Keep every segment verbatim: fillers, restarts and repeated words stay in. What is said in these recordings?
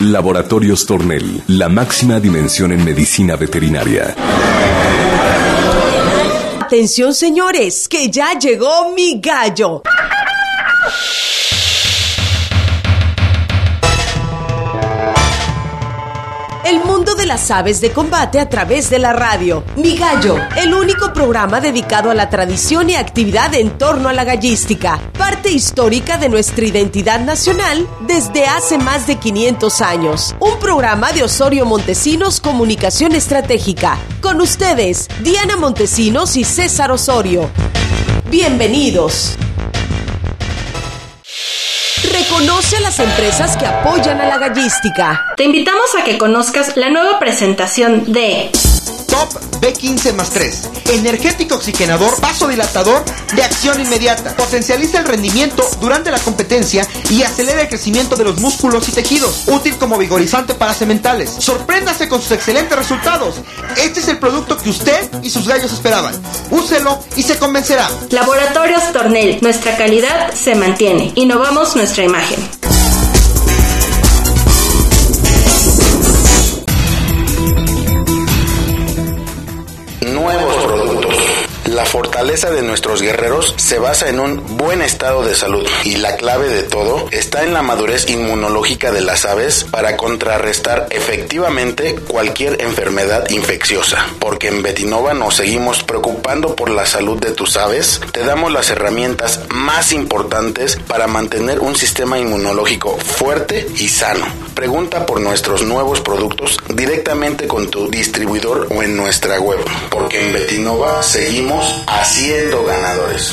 Laboratorios Tornel, la máxima dimensión en medicina veterinaria. Atención, señores, que ya llegó mi gallo. El mundo de las aves de combate a través de la radio. Mi Gallo, el único programa dedicado a la tradición y actividad en torno a la gallística, parte histórica de nuestra identidad nacional desde hace más de quinientos años. Un programa de Osorio Montesinos Comunicación Estratégica. Con ustedes, Diana Montesinos y César Osorio. Bienvenidos. Reconoce a las empresas que apoyan a la gallística. Te invitamos a que conozcas la nueva presentación de Top B quince más tres, energético oxigenador vasodilatador de acción inmediata. Potencializa el rendimiento durante la competencia y acelera el crecimiento de los músculos y tejidos. Útil como vigorizante para sementales. Sorpréndase con sus excelentes resultados. Este es el producto que usted y sus gallos esperaban. Úselo y se convencerá. Laboratorios Tornel, nuestra calidad se mantiene. Innovamos nuestra imagen. Nuevos productos. La fortaleza de nuestros guerreros se basa en un buen estado de salud y la clave de todo está en la madurez inmunológica de las aves para contrarrestar efectivamente cualquier enfermedad infecciosa. Porque en Betinova nos seguimos preocupando por la salud de tus aves, te damos las herramientas más importantes para mantener un sistema inmunológico fuerte y sano. Pregunta por nuestros nuevos productos directamente con tu distribuidor o en nuestra web, porque en Betinova seguimos haciendo ganadores.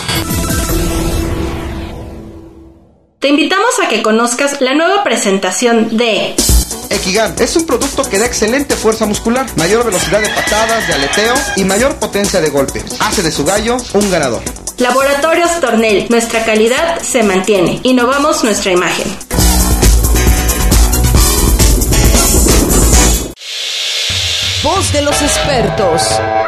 Te invitamos a que conozcas la nueva presentación de Equigan es un producto que da excelente fuerza muscular, mayor velocidad de patadas, de aleteo y mayor potencia de golpe. Hace de su gallo un ganador. Laboratorios Tornel, nuestra calidad se mantiene. Innovamos nuestra imagen. Voz de los expertos.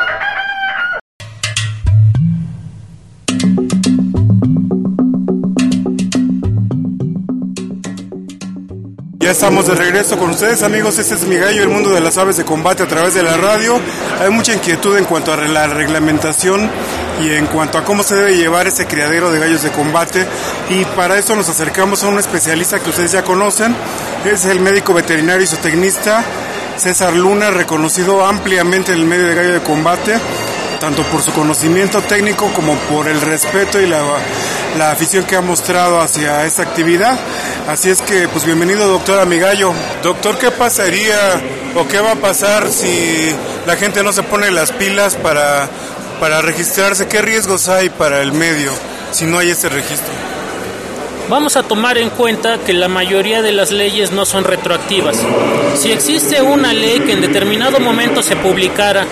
Ya estamos de regreso con ustedes, amigos. Este es Mi Gallo, el mundo de las aves de combate a través de la radio. Hay mucha inquietud en cuanto a la reglamentación y en cuanto a cómo se debe llevar ese criadero de gallos de combate, y para eso nos acercamos a un especialista que ustedes ya conocen. Es el médico veterinario y zootecnista César Luna, reconocido ampliamente en el medio de gallo de combate, tanto por su conocimiento técnico como por el respeto y la, la afición que ha mostrado hacia esta actividad. Así es que, pues bienvenido, doctor, a Mi Gallo. Doctor, ¿qué pasaría o qué va a pasar si la gente no se pone las pilas para, para registrarse? ¿Qué riesgos hay para el medio si no hay ese registro? Vamos a tomar en cuenta que la mayoría de las leyes no son retroactivas. Si existe una ley que en determinado momento se publicara,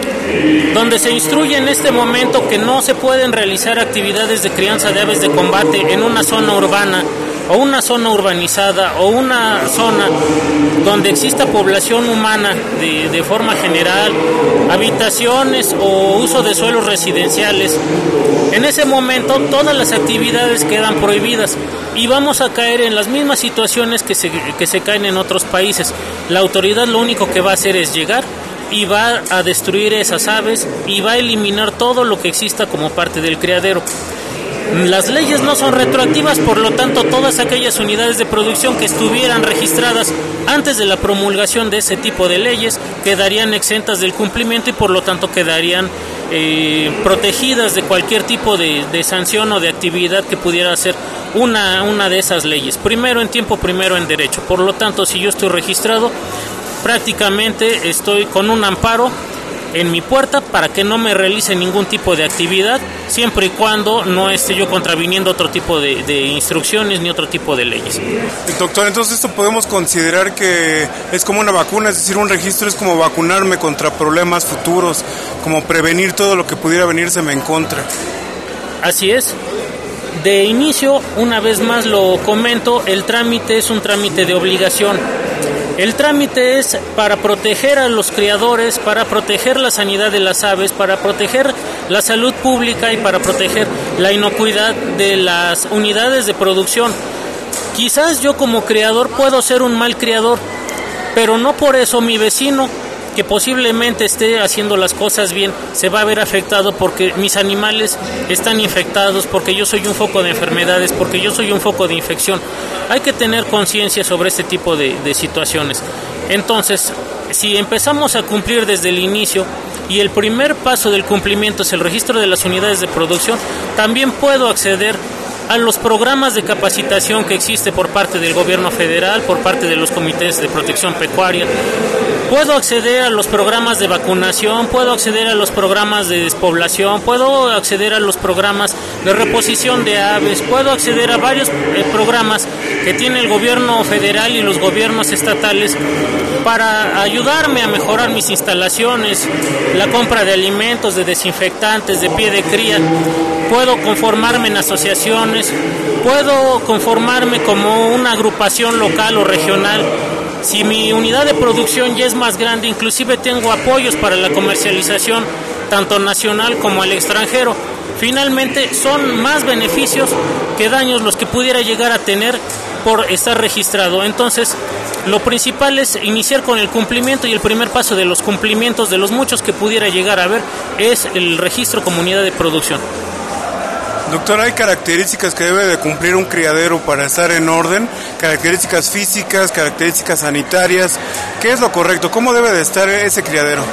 donde se instruye en este momento que no se pueden realizar actividades de crianza de aves de combate en una zona urbana o una zona urbanizada o una zona donde exista población humana de, de forma general, habitaciones o uso de suelos residenciales, en ese momento todas las actividades quedan prohibidas y vamos a caer en las mismas situaciones que se, que se caen en otros países. La autoridad lo único que va a hacer es llegar y va a destruir esas aves y va a eliminar todo lo que exista como parte del criadero. Las leyes no son retroactivas, por lo tanto todas aquellas unidades de producción que estuvieran registradas antes de la promulgación de ese tipo de leyes quedarían exentas del cumplimiento y por lo tanto quedarían eh, protegidas de cualquier tipo de, de sanción o de actividad que pudiera hacer una, una de esas leyes. Primero en tiempo, primero en derecho. Por lo tanto, si yo estoy registrado, prácticamente estoy con un amparo en mi puerta para que no me realice ningún tipo de actividad, siempre y cuando no esté yo contraviniendo otro tipo de, de instrucciones ni otro tipo de leyes. Doctor, entonces esto podemos considerar que es como una vacuna, es decir, un registro es como vacunarme contra problemas futuros, como prevenir todo lo que pudiera venírseme en contra. Así es. De inicio, una vez más lo comento, el trámite es un trámite de obligación. El trámite es para proteger a los criadores, para proteger la sanidad de las aves, para proteger la salud pública y para proteger la inocuidad de las unidades de producción. Quizás yo como criador puedo ser un mal criador pero no por eso mi vecino, que posiblemente esté haciendo las cosas bien, se va a ver afectado porque mis animales están infectados, porque yo soy un foco de enfermedades, porque yo soy un foco de infección. Hay que tener conciencia sobre este tipo de, de situaciones. Entonces, si empezamos a cumplir desde el inicio, y el primer paso del cumplimiento es el registro de las unidades de producción, también puedo acceder a los programas de capacitación que existe por parte del gobierno federal, por parte de los comités de protección pecuaria. Puedo acceder a los programas de vacunación, puedo acceder a los programas de despoblación, puedo acceder a los programas de reposición de aves, puedo acceder a varios eh, programas que tiene el gobierno federal y los gobiernos estatales para ayudarme a mejorar mis instalaciones, la compra de alimentos, de desinfectantes, de pie de cría. Puedo conformarme en asociaciones, puedo conformarme como una agrupación local o regional. Si mi unidad de producción ya es más grande, inclusive tengo apoyos para la comercialización, tanto nacional como al extranjero. Finalmente, son más beneficios que daños los que pudiera llegar a tener por estar registrado. Entonces, lo principal es iniciar con el cumplimiento, y el primer paso de los cumplimientos, de los muchos que pudiera llegar a haber, es el registro como unidad de producción. Doctor, ¿hay características que debe de cumplir un criadero para estar en orden? Características físicas, características sanitarias. ¿Qué es lo correcto? ¿Cómo debe de estar ese criadero?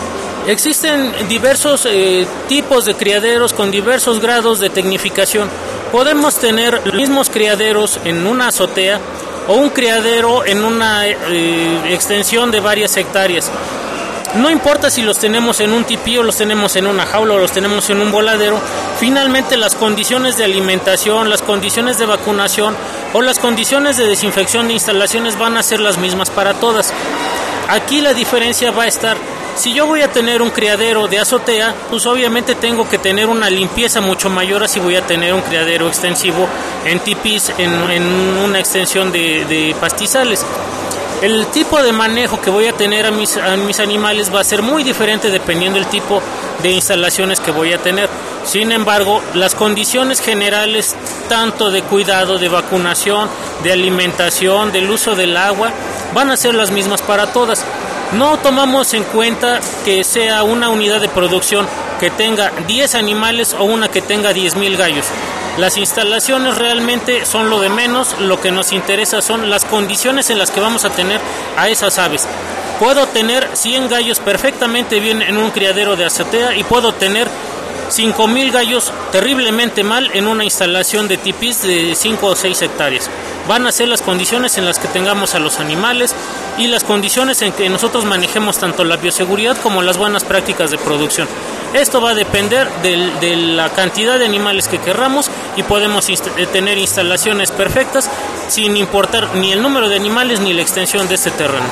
Existen diversos eh, tipos de criaderos con diversos grados de tecnificación. Podemos tener los mismos criaderos en una azotea o un criadero en una eh, extensión de varias hectáreas. No importa si los tenemos en un tipí o los tenemos en una jaula o los tenemos en un voladero, finalmente las condiciones de alimentación, las condiciones de vacunación o las condiciones de desinfección de instalaciones van a ser las mismas para todas. Aquí la diferencia va a estar, si yo voy a tener un criadero de azotea, pues obviamente tengo que tener una limpieza mucho mayor a si voy a tener un criadero extensivo en tipís, en, en una extensión de, de pastizales. El tipo de manejo que voy a tener a mis, a mis animales va a ser muy diferente dependiendo del tipo de instalaciones que voy a tener. Sin embargo, las condiciones generales, tanto de cuidado, de vacunación, de alimentación, del uso del agua, van a ser las mismas para todas. No tomamos en cuenta que sea una unidad de producción que tenga diez animales o una que tenga diez mil gallos. Las instalaciones realmente son lo de menos, lo que nos interesa son las condiciones en las que vamos a tener a esas aves. Puedo tener cien gallos perfectamente bien en un criadero de azotea y puedo tener cinco mil gallos terriblemente mal en una instalación de tipís de cinco o seis hectáreas. Van a ser las condiciones en las que tengamos a los animales y las condiciones en que nosotros manejemos tanto la bioseguridad como las buenas prácticas de producción. Esto va a depender de, de la cantidad de animales que querramos y podemos inst- tener instalaciones perfectas sin importar ni el número de animales ni la extensión de este terreno.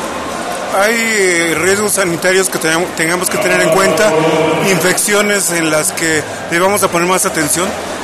¿Hay riesgos sanitarios que tengamos que tener en cuenta? ¿Infecciones en las que debamos a poner más atención?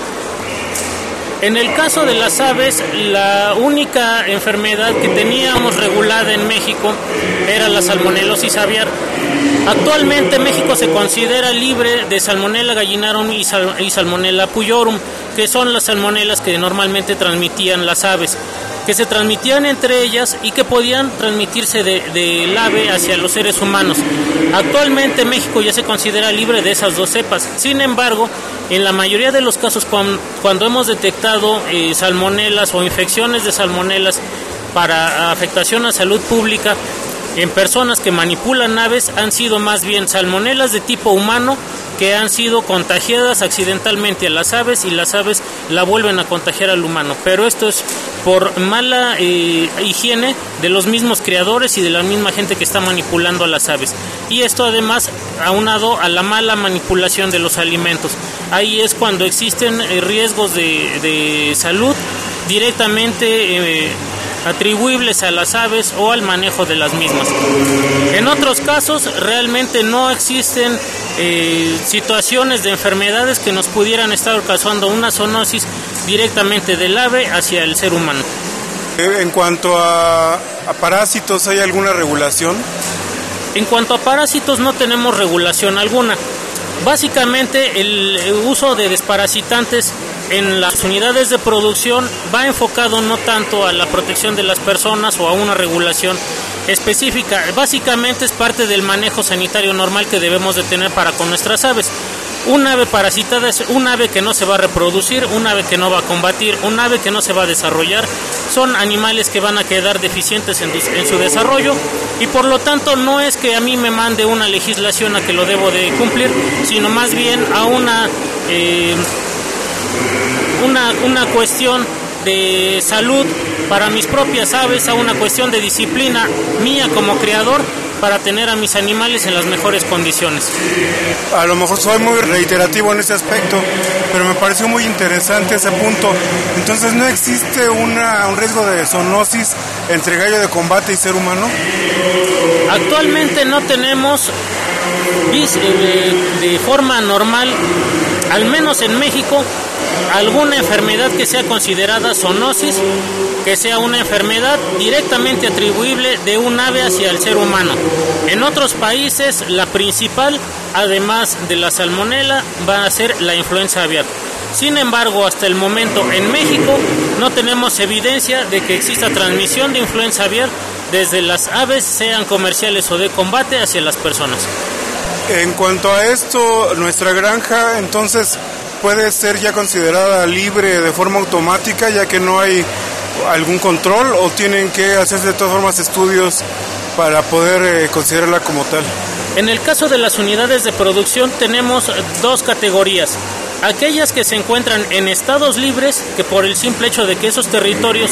En el caso de las aves, la única enfermedad que teníamos regulada en México era la salmonelosis aviar. Actualmente México se considera libre de Salmonella gallinarum y, sal, y Salmonella pujorum, que son las salmonelas que normalmente transmitían las aves, que se transmitían entre ellas y que podían transmitirse de, del ave hacia los seres humanos. Actualmente México ya se considera libre de esas dos cepas. Sin embargo, en la mayoría de los casos cuando, cuando hemos detectado eh, salmonelas o infecciones de salmonelas para afectación a salud pública en personas que manipulan aves, han sido más bien salmonelas de tipo humano que han sido contagiadas accidentalmente a las aves y las aves la vuelven a contagiar al humano. Pero esto es por mala eh, higiene de los mismos criadores y de la misma gente que está manipulando a las aves. Y esto además aunado a la mala manipulación de los alimentos. Ahí es cuando existen eh, riesgos de, de salud directamente eh, atribuibles a las aves o al manejo de las mismas. En otros casos realmente no existen eh, situaciones de enfermedades que nos pudieran estar causando una zoonosis directamente del ave hacia el ser humano. En cuanto a, a parásitos, ¿hay alguna regulación? En cuanto a parásitos no tenemos regulación alguna. Básicamente el uso de desparasitantes en las unidades de producción va enfocado no tanto a la protección de las personas o a una regulación específica. Básicamente es parte del manejo sanitario normal que debemos de tener para con nuestras aves. Un ave parasitada es un ave que no se va a reproducir, un ave que no va a combatir, un ave que no se va a desarrollar. Son animales que van a quedar deficientes en, en su desarrollo, y por lo tanto no es que a mí me mande una legislación a que lo debo de cumplir, sino más bien a una, eh, una, una cuestión de salud para mis propias aves, a una cuestión de disciplina mía como criador, para tener a mis animales en las mejores condiciones. A lo mejor soy muy reiterativo en ese aspecto, pero me pareció muy interesante ese punto. Entonces, ¿no existe una, un riesgo de zoonosis entre gallo de combate y ser humano? Actualmente no tenemos de, de forma normal, al menos en México, alguna enfermedad que sea considerada zoonosis, que sea una enfermedad directamente atribuible de un ave hacia el ser humano. En otros países, la principal, además de la salmonela, va a ser la influenza aviar. Sin embargo, hasta el momento en México no tenemos evidencia de que exista transmisión de influenza aviar desde las aves, sean comerciales o de combate, hacia las personas. En cuanto a esto, nuestra granja entonces puede ser ya considerada libre de forma automática, ya que no hay algún control, o tienen que hacerse de todas formas estudios para poder eh, considerarla como tal. En el caso de las unidades de producción tenemos dos categorías. Aquellas que se encuentran en estados libres, que por el simple hecho de que esos territorios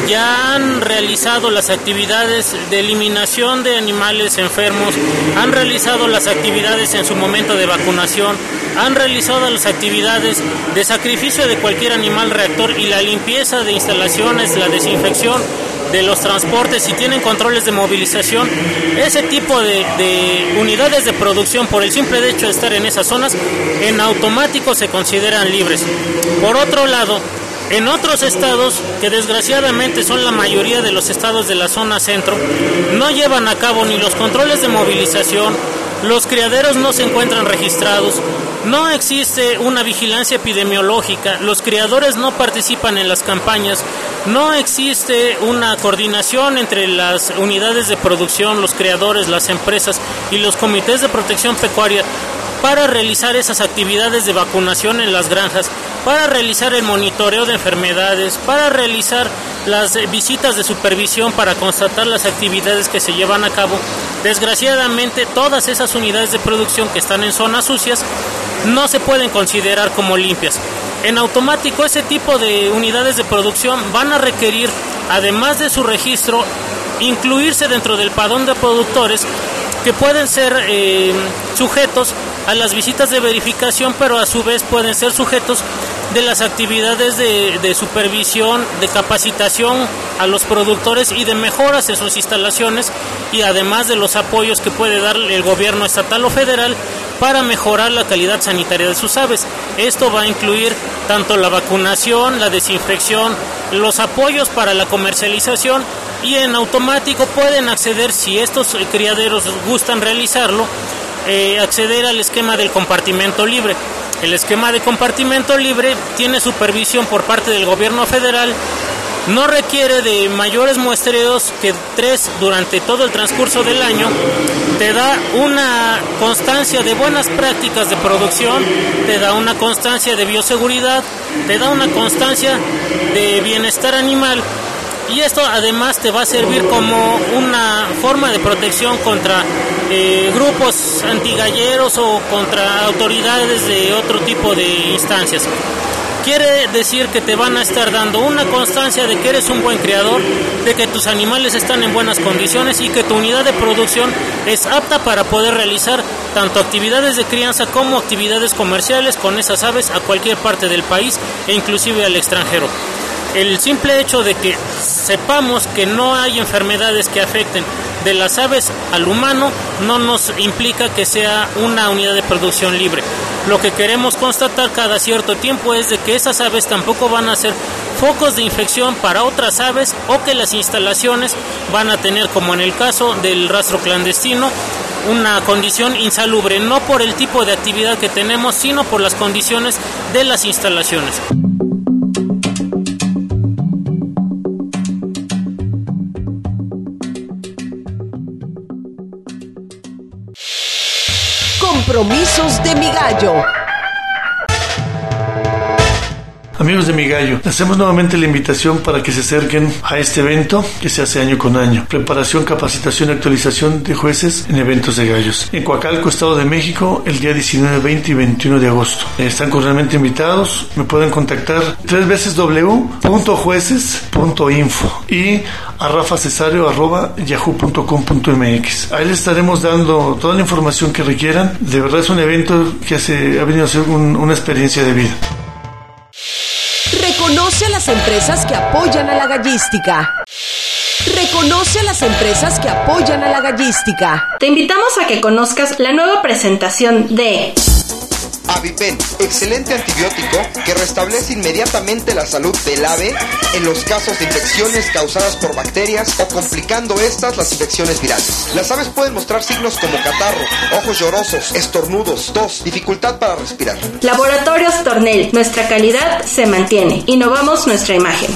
ya han realizado las actividades de eliminación de animales enfermos, han realizado las actividades en su momento de vacunación, han realizado las actividades de sacrificio de cualquier animal reactor y la limpieza de instalaciones, la desinfección de los transportes, y tienen controles de movilización. Ese tipo de, de unidades de producción, por el simple hecho de estar en esas zonas, en automático se consideran libres. Por otro lado, en otros estados, que desgraciadamente son la mayoría de los estados de la zona centro, no llevan a cabo ni los controles de movilización, los criaderos no se encuentran registrados, no existe una vigilancia epidemiológica, los criadores no participan en las campañas, no existe una coordinación entre las unidades de producción, los criadores, las empresas y los comités de protección pecuaria para realizar esas actividades de vacunación en las granjas, para realizar el monitoreo de enfermedades, para realizar las visitas de supervisión para constatar las actividades que se llevan a cabo. Desgraciadamente, todas esas unidades de producción que están en zonas sucias no se pueden considerar como limpias. En automático, ese tipo de unidades de producción van a requerir, además de su registro, incluirse dentro del padrón de productores, que pueden ser eh, sujetos a las visitas de verificación, pero a su vez pueden ser sujetos de las actividades de, de supervisión, de capacitación a los productores y de mejoras en sus instalaciones, y además de los apoyos que puede dar el gobierno estatal o federal para mejorar la calidad sanitaria de sus aves. Esto va a incluir tanto la vacunación, la desinfección, los apoyos para la comercialización, y en automático pueden acceder, si estos criaderos gustan realizarlo, eh, acceder al esquema del compartimento libre. El esquema de compartimento libre tiene supervisión por parte del gobierno federal, no requiere de mayores muestreos que tres durante todo el transcurso del año, te da una constancia de buenas prácticas de producción, te da una constancia de bioseguridad, te da una constancia de bienestar animal, y esto además te va a servir como una forma de protección contra eh, grupos antigalleros o contra autoridades de otro tipo de instancias. Quiere decir que te van a estar dando una constancia de que eres un buen criador, de que tus animales están en buenas condiciones y que tu unidad de producción es apta para poder realizar tanto actividades de crianza como actividades comerciales con esas aves a cualquier parte del país e inclusive al extranjero. El simple hecho de que sepamos que no hay enfermedades que afecten de las aves al humano no nos implica que sea una unidad de producción libre. Lo que queremos constatar cada cierto tiempo es de que esas aves tampoco van a ser focos de infección para otras aves, o que las instalaciones van a tener, como en el caso del rastro clandestino, una condición insalubre, no por el tipo de actividad que tenemos, sino por las condiciones de las instalaciones. Compromisos de Mi Gallo. Amigos de Mi Gallo, hacemos nuevamente la invitación para que se acerquen a este evento que se hace año con año. Preparación, capacitación y actualización de jueces en eventos de gallos. En Coacalco, Estado de México, el día diecinueve, veinte y veintiuno de agosto. Están cordialmente invitados. Me pueden contactar tres veces w punto jueces punto info y a rafacesario arroba yahoo punto com punto mx. Ahí les estaremos dando toda la información que requieran. De verdad es un evento que hace, ha venido a ser un, una experiencia de vida. Reconoce a las empresas que apoyan a la gallística. Reconoce a las empresas que apoyan a la gallística. Te invitamos a que conozcas la nueva presentación de Avipen, excelente antibiótico que restablece inmediatamente la salud del ave en los casos de infecciones causadas por bacterias o complicando estas las infecciones virales. Las aves pueden mostrar signos como catarro, ojos llorosos, estornudos, tos, dificultad para respirar. Laboratorios Tornel, nuestra calidad se mantiene. Innovamos nuestra imagen.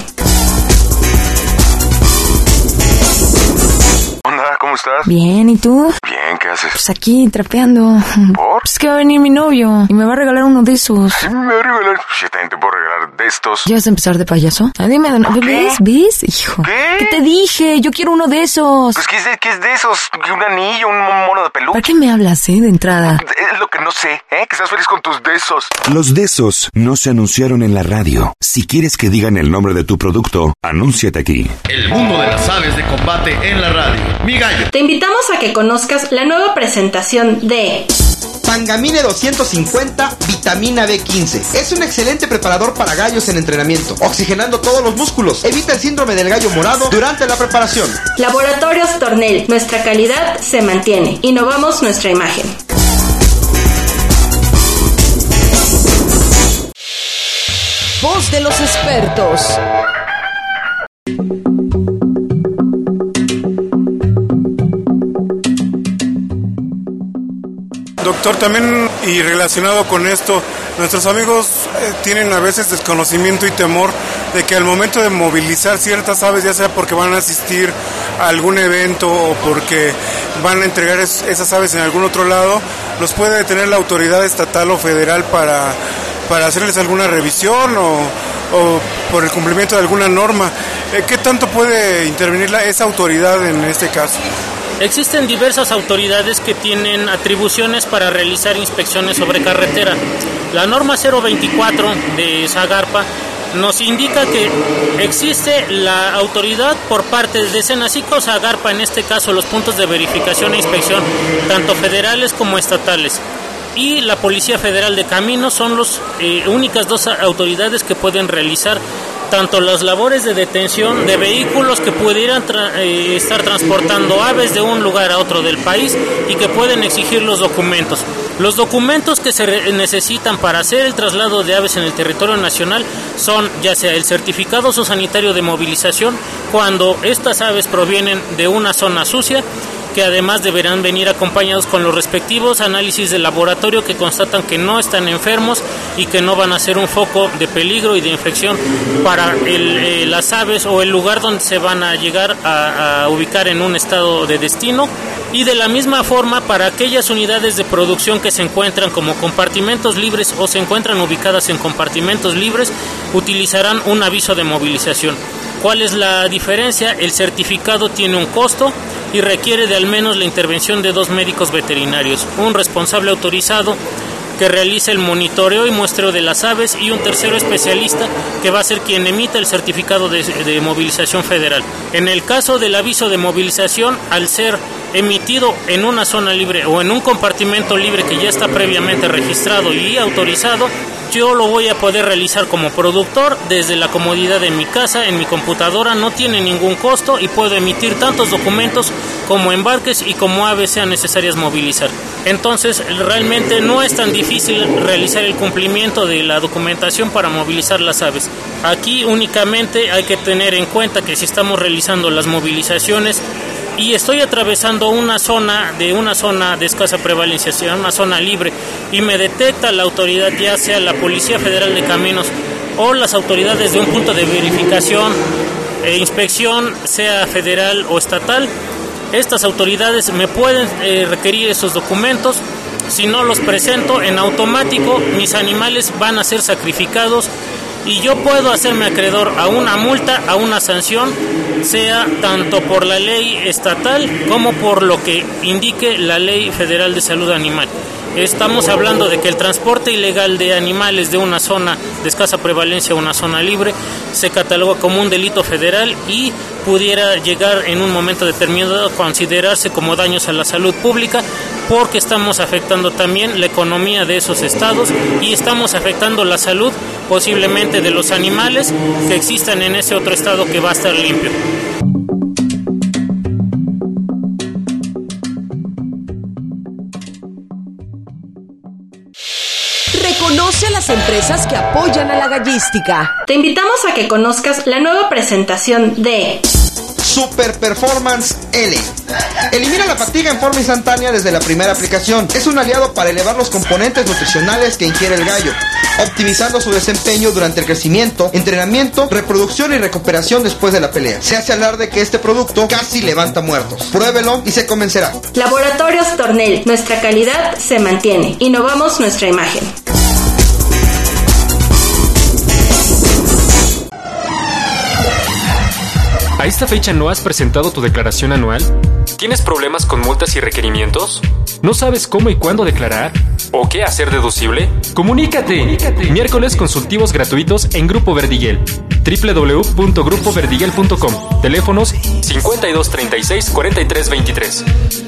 Hola, ¿cómo estás? Bien, ¿y tú? Bien, ¿qué haces? Pues aquí, trapeando. ¿Por? Pues que va a venir mi novio y me va a regalar uno de esos. ¿Me va a regalar? Yo también te puedo regalar de estos. ¿Ya vas a empezar de payaso? Ah, dime, ¿ves? ¿Ves? Hijo. ¿Qué? ¿Qué te dije? Yo quiero uno de esos. Pues, ¿qué es de, qué es de esos? ¿Un anillo? ¿Un mono de peluche? ¿Para qué me hablas, eh, de entrada? Es lo que no sé, ¿eh? Que estás feliz con tus de esos. Los de esos no se anunciaron en la radio. Si quieres que digan el nombre de tu producto, anúnciate aquí. El mundo de las aves de combate en la radio. Mi Gallo. Te invitamos a que conozcas la nueva presentación de Pangamine doscientos cincuenta, vitamina B quince. Es un excelente preparador para gallos en entrenamiento, oxigenando todos los músculos. Evita el síndrome del gallo morado durante la preparación. Laboratorios Tornel, nuestra calidad se mantiene. Innovamos nuestra imagen. Voz de los expertos. Doctor, también y relacionado con esto, nuestros amigos eh, tienen a veces desconocimiento y temor de que al momento de movilizar ciertas aves, ya sea porque van a asistir a algún evento o porque van a entregar es, esas aves en algún otro lado, los puede detener la autoridad estatal o federal para, para hacerles alguna revisión o, o por el cumplimiento de alguna norma. Eh, ¿Qué tanto puede intervenir la, esa autoridad en este caso? Existen diversas autoridades que tienen atribuciones para realizar inspecciones sobre carretera. La norma cero veinticuatro de Zagarpa nos indica que existe la autoridad por parte de Senacico, Zagarpa, en este caso los puntos de verificación e inspección, tanto federales como estatales. Y la Policía Federal de Caminos son las eh, únicas dos autoridades que pueden realizar tanto las labores de detención de vehículos que pudieran tra- eh, estar transportando aves de un lugar a otro del país y que pueden exigir los documentos. Los documentos que se re- necesitan para hacer el traslado de aves en el territorio nacional son ya sea el certificado zoosanitario de movilización cuando estas aves provienen de una zona sucia, que además deberán venir acompañados con los respectivos análisis de laboratorio que constatan que no están enfermos y que no van a ser un foco de peligro y de infección para el, eh, las aves o el lugar donde se van a llegar a, a ubicar en un estado de destino. Y de la misma forma, para aquellas unidades de producción que se encuentran como compartimentos libres o se encuentran ubicadas en compartimentos libres, utilizarán un aviso de movilización. ¿Cuál es la diferencia? El certificado tiene un costo y requiere de al menos la intervención de dos médicos veterinarios, un responsable autorizado que realice el monitoreo y muestreo de las aves y un tercero especialista que va a ser quien emita el certificado de, de movilización federal. En el caso del aviso de movilización, al ser emitido en una zona libre o en un compartimento libre que ya está previamente registrado y autorizado, yo lo voy a poder realizar como productor desde la comodidad de mi casa, en mi computadora, no tiene ningún costo y puedo emitir tantos documentos como embarques y como aves sean necesarias movilizar. Entonces, realmente no es tan difícil realizar el cumplimiento de la documentación para movilizar las aves. Aquí únicamente hay que tener en cuenta que si estamos realizando las movilizaciones y estoy atravesando una zona de una zona de escasa prevalencia, sea una zona libre, y me detecta la autoridad, ya sea la Policía Federal de Caminos o las autoridades de un punto de verificación e inspección, sea federal o estatal, estas autoridades me pueden eh, requerir esos documentos si no los presento, en automático mis animales van a ser sacrificados y yo puedo hacerme acreedor a una multa, a una sanción, sea tanto por la ley estatal como por lo que indique la Ley Federal de Salud Animal. Estamos hablando de que el transporte ilegal de animales de una zona de escasa prevalencia a una zona libre se cataloga como un delito federal y pudiera llegar en un momento determinado a considerarse como daños a la salud pública, porque estamos afectando también la economía de esos estados y estamos afectando la salud posiblemente de los animales que existan en ese otro estado que va a estar limpio. Reconoce a las empresas que apoyan a la gallística. Te invitamos a que conozcas la nueva presentación de Super Performance L. Elimina la fatiga en forma instantánea desde la primera aplicación. Es un aliado para elevar los componentes nutricionales que ingiere el gallo, optimizando su desempeño durante el crecimiento, entrenamiento, reproducción y recuperación después de la pelea. Se hace alarde que este producto casi levanta muertos. Pruébelo y se convencerá. Laboratorios Tornel. Nuestra calidad se mantiene. Innovamos nuestra imagen. ¿A esta fecha no has presentado tu declaración anual? ¿Tienes problemas con multas y requerimientos? ¿No sabes cómo y cuándo declarar? ¿O qué hacer deducible? ¡Comunícate! ¡Comunícate! Miércoles consultivos gratuitos en Grupo Verdiguel. doble u doble u doble u punto grupo verdiguel punto com. Teléfonos cincuenta y dos treinta y seis cuarenta y tres veintitrés.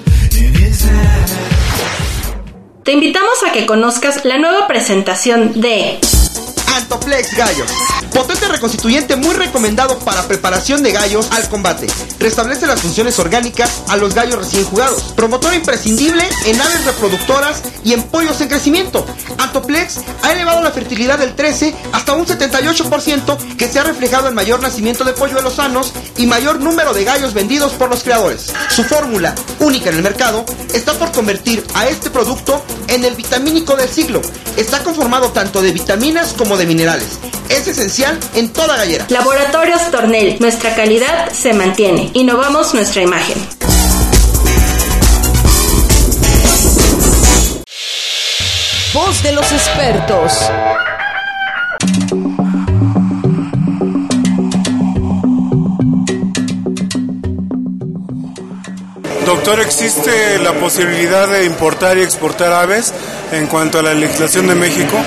Te invitamos a que conozcas la nueva presentación de Antoplex Gallos. Potente reconstituyente muy recomendado para preparación de gallos al combate. Restablece las funciones orgánicas a los gallos recién jugados. Promotor imprescindible en aves reproductoras y en pollos en crecimiento. Antoplex ha elevado la fertilidad del trece hasta un setenta y ocho por ciento, que se ha reflejado en mayor nacimiento de polluelos sanos y mayor número de gallos vendidos por los creadores. Su fórmula, única en el mercado, está por convertir a este producto en el vitamínico del siglo. Está conformado tanto de vitaminas como de minerales. Es esencial en toda gallera. Laboratorios Tornel. Nuestra calidad se mantiene. Innovamos nuestra imagen. Voz de los expertos. Doctor, ¿existe la posibilidad de importar y exportar aves en cuanto a la legislación de México?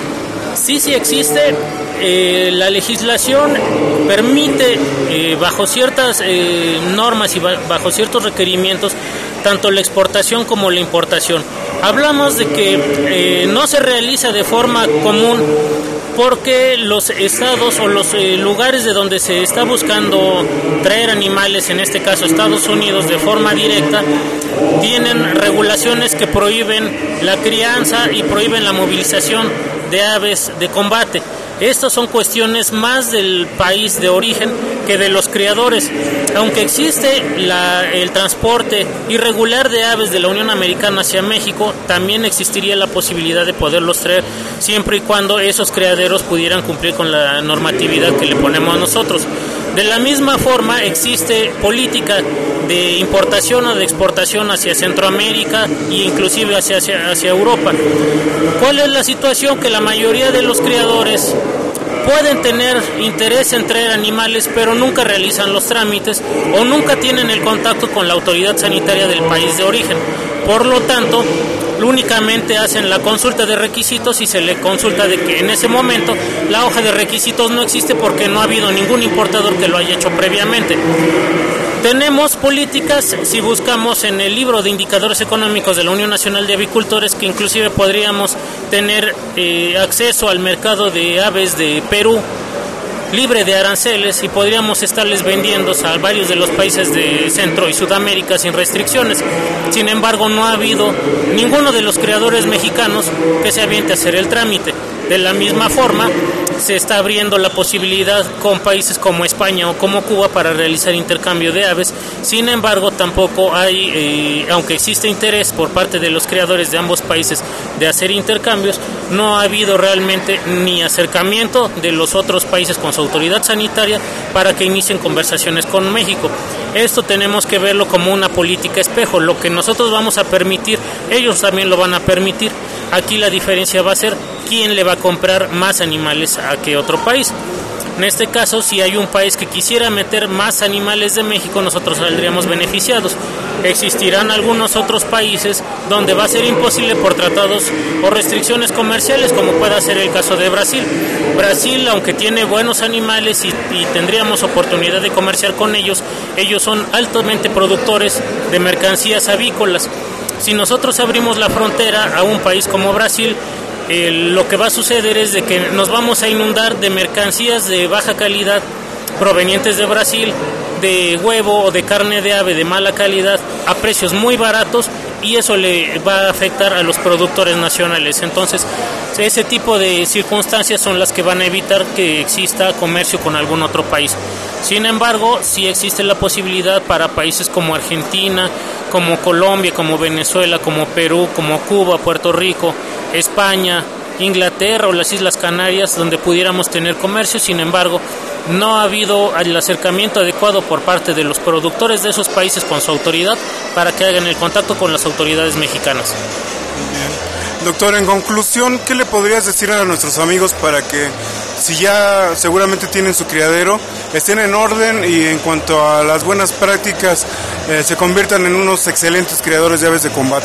Sí, sí existe. Eh, la legislación permite, eh, bajo ciertas eh, normas y ba- bajo ciertos requerimientos, tanto la exportación como la importación. Hablamos de que eh, no se realiza de forma común porque los estados o los eh, lugares de donde se está buscando traer animales, en este caso Estados Unidos, de forma directa, tienen regulaciones que prohíben la crianza y prohíben la movilización de aves de combate. Estas son cuestiones más del país de origen que de los criadores. Aunque existe la, el transporte irregular de aves de la Unión Americana hacia México, también existiría la posibilidad de poderlos traer siempre y cuando esos criaderos pudieran cumplir con la normatividad que le ponemos a nosotros. De la misma forma existe política de importación o de exportación hacia Centroamérica e inclusive hacia, hacia, hacia Europa. ¿Cuál es la situación? Que la mayoría de los criadores pueden tener interés en traer animales, pero nunca realizan los trámites o nunca tienen el contacto con la autoridad sanitaria del país de origen. Por lo tanto, únicamente hacen la consulta de requisitos y se le consulta de que en ese momento la hoja de requisitos no existe porque no ha habido ningún importador que lo haya hecho previamente. Tenemos políticas, si buscamos en el libro de indicadores económicos de la Unión Nacional de Avicultores, que inclusive podríamos tener eh, acceso al mercado de aves de Perú libre de aranceles y podríamos estarles vendiendo a varios de los países de Centro y Sudamérica sin restricciones. Sin embargo, no ha habido ninguno de los creadores mexicanos que se aviente a hacer el trámite. De la misma forma, se está abriendo la posibilidad con países como España o como Cuba para realizar intercambio de aves. Sin embargo, tampoco hay, eh, aunque existe interés por parte de los creadores de ambos países de hacer intercambios, no ha habido realmente ni acercamiento de los otros países con su autoridad sanitaria para que inicien conversaciones con México. Esto tenemos que verlo como una política espejo. Lo que nosotros vamos a permitir, ellos también lo van a permitir. Aquí la diferencia va a ser quién le va a comprar más animales a qué otro país. En este caso, si hay un país que quisiera meter más animales de México, nosotros saldríamos beneficiados. Existirán algunos otros países donde va a ser imposible por tratados o restricciones comerciales, como pueda ser el caso de Brasil. Brasil, aunque tiene buenos animales y, y tendríamos oportunidad de comerciar con ellos, ellos son altamente productores de mercancías avícolas. Si nosotros abrimos la frontera a un país como Brasil, Eh, lo que va a suceder es de que nos vamos a inundar de mercancías de baja calidad provenientes de Brasil, de huevo o de carne de ave de mala calidad a precios muy baratos, y eso le va a afectar a los productores nacionales. Entonces, ese tipo de circunstancias son las que van a evitar que exista comercio con algún otro país. Sin embargo, sí existe la posibilidad para países como Argentina, como Colombia, como Venezuela, como Perú, como Cuba, Puerto Rico, España, Inglaterra o las Islas Canarias, donde pudiéramos tener comercio. Sin embargo, no ha habido el acercamiento adecuado por parte de los productores de esos países con su autoridad para que hagan el contacto con las autoridades mexicanas. Bien. Doctor, en conclusión, ¿qué le podrías decir a nuestros amigos para que, si ya seguramente tienen su criadero, estén en orden y en cuanto a las buenas prácticas eh, se conviertan en unos excelentes criadores de aves de combate?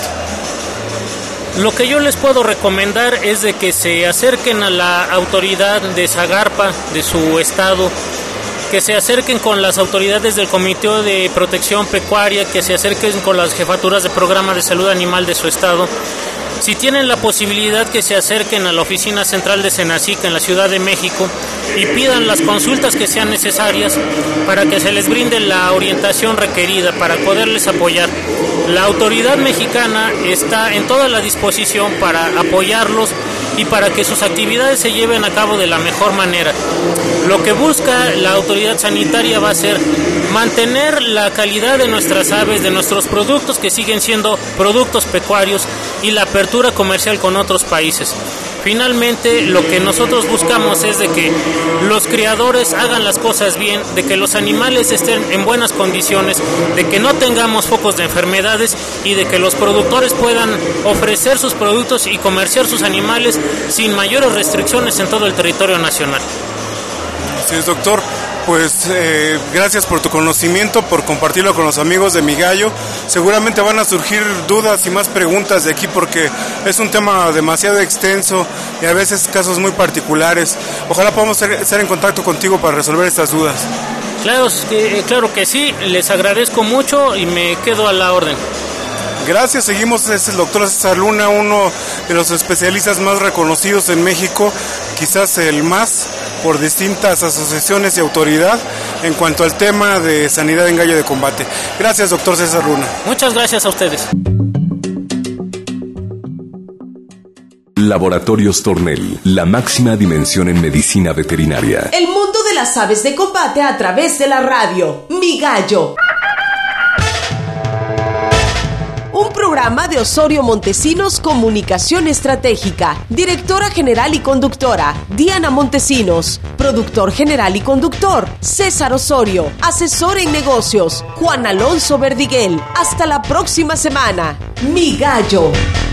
Lo que yo les puedo recomendar es de que se acerquen a la autoridad de Zagarpa de su estado, que se acerquen con las autoridades del Comité de Protección Pecuaria, que se acerquen con las jefaturas de programa de salud animal de su estado. Si tienen la posibilidad, que se acerquen a la oficina central de Senacica en la Ciudad de México y pidan las consultas que sean necesarias para que se les brinde la orientación requerida para poderles apoyar. La autoridad mexicana está en toda la disposición para apoyarlos y para que sus actividades se lleven a cabo de la mejor manera. Lo que busca la autoridad sanitaria va a ser mantener la calidad de nuestras aves, de nuestros productos que siguen siendo productos pecuarios, y la apertura comercial con otros países. Finalmente, lo que nosotros buscamos es de que los criadores hagan las cosas bien, de que los animales estén en buenas condiciones, de que no tengamos focos de enfermedades y de que los productores puedan ofrecer sus productos y comerciar sus animales sin mayores restricciones en todo el territorio nacional. Así es, doctor. Pues eh, gracias por tu conocimiento, por compartirlo con los amigos de Mi Gallo. Seguramente van a surgir dudas y más preguntas de aquí porque es un tema demasiado extenso y a veces casos muy particulares. Ojalá podamos estar en contacto contigo para resolver estas dudas. Claro que, claro que sí, les agradezco mucho y me quedo a la orden. Gracias, seguimos, es el doctor César Luna, uno de los especialistas más reconocidos en México, quizás el más, por distintas asociaciones y autoridad en cuanto al tema de sanidad en gallo de combate. Gracias, doctor César Luna. Muchas gracias a ustedes. Laboratorios Tornel, la máxima dimensión en medicina veterinaria. El mundo de las aves de combate a través de la radio. Mi Gallo. Un programa de Osorio Montesinos Comunicación Estratégica. Directora general y conductora, Diana Montesinos. Productor general y conductor, César Osorio. Asesor en negocios, Juan Alonso Verdiguel. Hasta la próxima semana. Mi Gallo.